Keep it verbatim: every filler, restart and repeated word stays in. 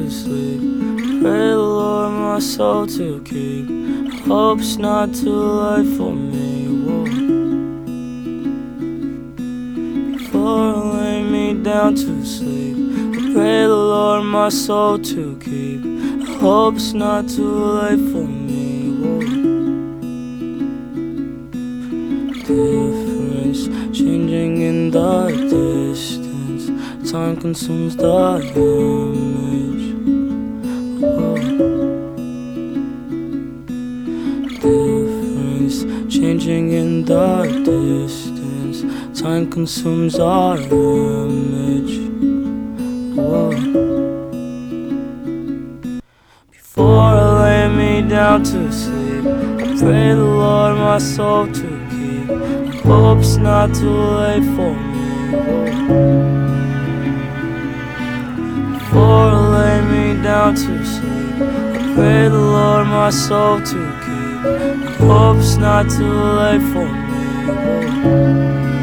sleep. Pray the Lord my soul to keep. I hope it's not too late for me. Whoa. Before I lay me down to sleep, I pray the Lord my soul to keep. I hope it's not too late for me. Whoa. Difference changing in the distance. Time consumes the image. Whoa. Difference changing in the distance. Time consumes our image. Whoa. Before I lay me down to sleep, I pray the Lord my soul to keep. I hope it's not too late for me. Whoa. Before I lay me down to sleep, I pray the Lord my soul to keep. I hope it's not too late for me. Whoa.